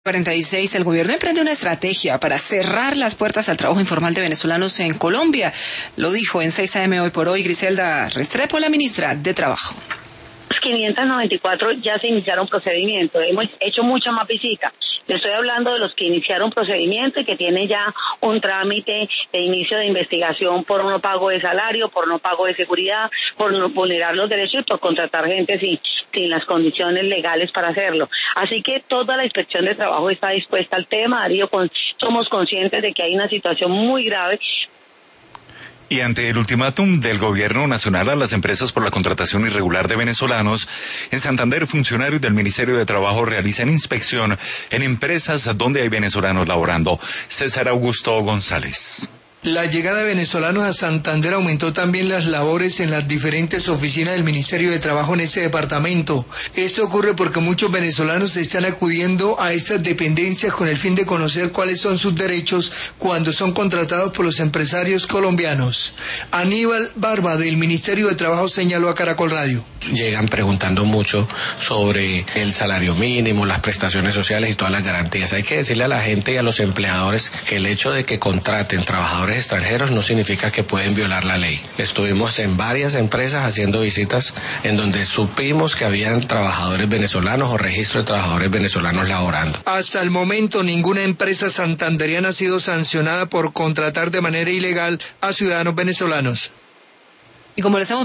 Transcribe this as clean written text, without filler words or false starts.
46, el gobierno emprende una estrategia para cerrar las puertas al trabajo informal de venezolanos en Colombia. Lo dijo en 6 AM Hoy por Hoy Griselda Restrepo, la ministra de Trabajo. 594 ya se iniciaron procedimientos, hemos hecho muchas más visitas. Le estoy hablando de los que iniciaron procedimiento y que tienen ya un trámite de inicio de investigación por no pago de salario, por no pago de seguridad, por no vulnerar los derechos y por contratar gente sin las condiciones legales para hacerlo. Así que toda la inspección de trabajo está dispuesta al tema, Darío, somos conscientes de que hay una situación muy grave. Y ante el ultimátum del gobierno nacional a las empresas por la contratación irregular de venezolanos, en Santander funcionarios del Ministerio de Trabajo realizan inspección en empresas donde hay venezolanos laborando. César Augusto González. La llegada de venezolanos a Santander aumentó también las labores en las diferentes oficinas del Ministerio de Trabajo en ese departamento. Esto ocurre porque muchos venezolanos están acudiendo a estas dependencias con el fin de conocer cuáles son sus derechos cuando son contratados por los empresarios colombianos. Aníbal Barba del Ministerio de Trabajo señaló a Caracol Radio. Llegan preguntando mucho sobre el salario mínimo, las prestaciones sociales y todas las garantías. Hay que decirle a la gente y a los empleadores que el hecho de que contraten trabajadores extranjeros no significa que pueden violar la ley. Estuvimos en varias empresas haciendo visitas en donde supimos que habían trabajadores venezolanos o registro de trabajadores venezolanos laborando. Hasta el momento ninguna empresa santanderiana ha sido sancionada por contratar de manera ilegal a ciudadanos venezolanos. Y como les hemos